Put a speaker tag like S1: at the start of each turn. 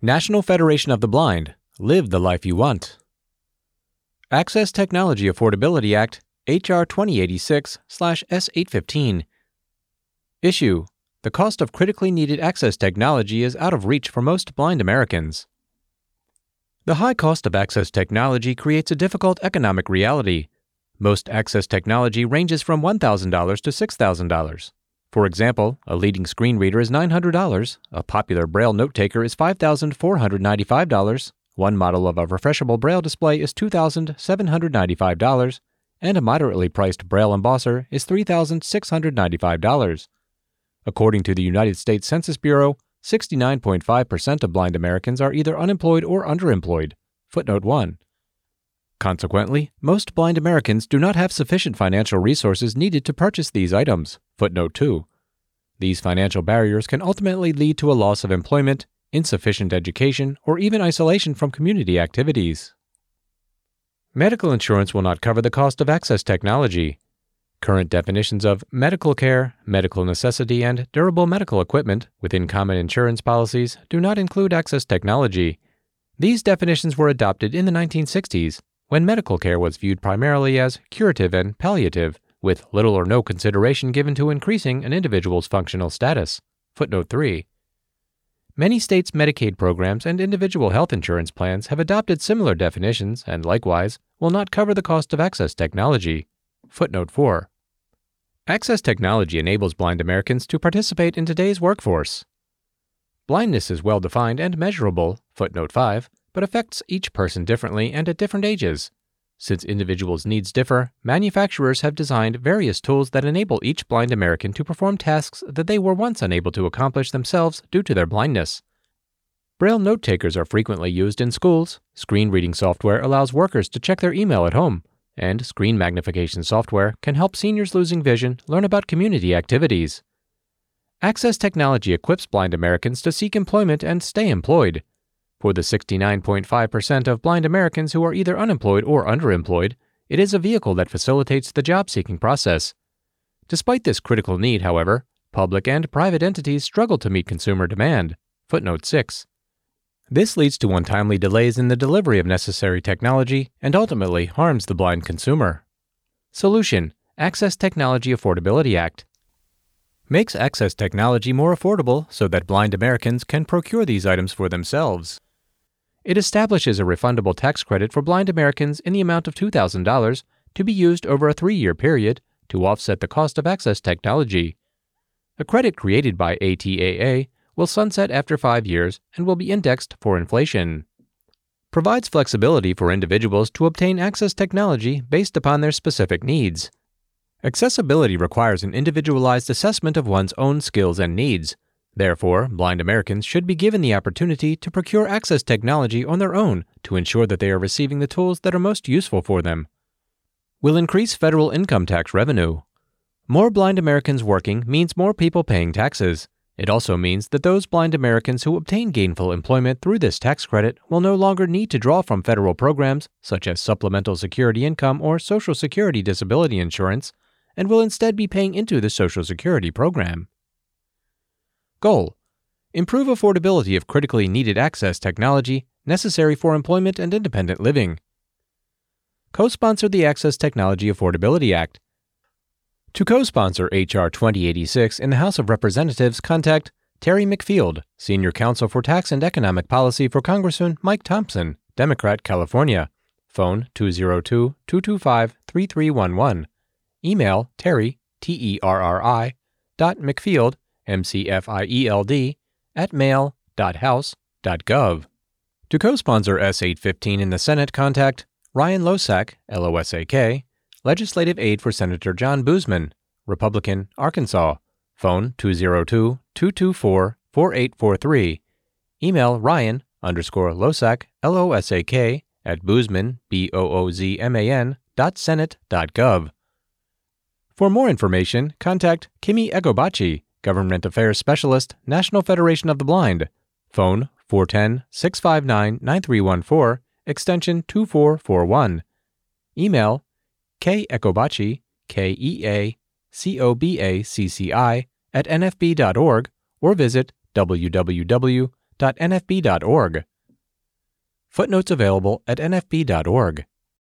S1: National Federation of the Blind. Live the life you want. Access Technology Affordability Act, H.R. 2086/S815. Issue: the cost of critically needed access technology is out of reach for most blind Americans. The high cost of access technology creates a difficult economic reality. Most access technology ranges from $1,000 to $6,000. For example, a leading screen reader is $900, a popular Braille note-taker is $5,495, one model of a refreshable Braille display is $2,795, and a moderately priced Braille embosser is $3,695. According to the United States Census Bureau, 69.5% of blind Americans are either unemployed or underemployed. Footnote 1. Consequently, most blind Americans do not have sufficient financial resources needed to purchase these items. Footnote 2. These financial barriers can ultimately lead to a loss of employment, insufficient education, or even isolation from community activities. Medical insurance will not cover the cost of access technology. Current definitions of medical care, medical necessity, and durable medical equipment within common insurance policies do not include access technology. These definitions were adopted in the 1960s, when medical care was viewed primarily as curative and palliative, with little or no consideration given to increasing an individual's functional status. Footnote 3. Many states' Medicaid programs and individual health insurance plans have adopted similar definitions and, likewise, will not cover the cost of access technology. Footnote 4. Access technology enables blind Americans to participate in today's workforce. Blindness is well defined and measurable, footnote 5, but affects each person differently and at different ages. Since individuals' needs differ, manufacturers have designed various tools that enable each blind American to perform tasks that they were once unable to accomplish themselves due to their blindness. Braille note-takers are frequently used in schools, screen reading software allows workers to check their email at home, and screen magnification software can help seniors losing vision learn about community activities. Access technology equips blind Americans to seek employment and stay employed. For the 69.5% of blind Americans who are either unemployed or underemployed, it is a vehicle that facilitates the job-seeking process. Despite this critical need, however, public and private entities struggle to meet consumer demand. Footnote 6. This leads to untimely delays in the delivery of necessary technology and ultimately harms the blind consumer. Solution: Access Technology Affordability Act. Makes access technology more affordable so that blind Americans can procure these items for themselves. It establishes a refundable tax credit for blind Americans in the amount of $2,000 to be used over a 3-year period to offset the cost of access technology. A credit created by ATAA will sunset after 5 years and will be indexed for inflation. Provides flexibility for individuals to obtain access technology based upon their specific needs. Accessibility requires an individualized assessment of one's own skills and needs. Therefore, blind Americans should be given the opportunity to procure access technology on their own to ensure that they are receiving the tools that are most useful for them. Will increase federal income tax revenue. More blind Americans working means more people paying taxes. It also means that those blind Americans who obtain gainful employment through this tax credit will no longer need to draw from federal programs such as Supplemental Security Income or Social Security Disability Insurance, and will instead be paying into the Social Security program. Goal: improve affordability of critically needed access technology necessary for employment and independent living. Co-sponsor the Access Technology Affordability Act. To co-sponsor H.R. 2086 in the House of Representatives, contact Terry McField, Senior Counsel for Tax and Economic Policy for Congressman Mike Thompson, Democrat, California. Phone 202-225-3311. Email Terry, Terri, .McField, McField, @mail.house.gov. To co-sponsor S815 in the Senate, contact Ryan Losak, Losak, Legislative Aide for Senator John Boozman, Republican, Arkansas. Phone 202-224-4843. Email Ryan_Losak, Losak, @Boozman, BOOZMAN.Senate.gov. For more information, contact Kimi Egobachi, Government Affairs Specialist, National Federation of the Blind. Phone 410-659-9314, extension 2441. Email kekobachi, KEACOBACCI, @nfb.org, or visit www.nfb.org. www.nfb.org. Footnotes available at nfb.org.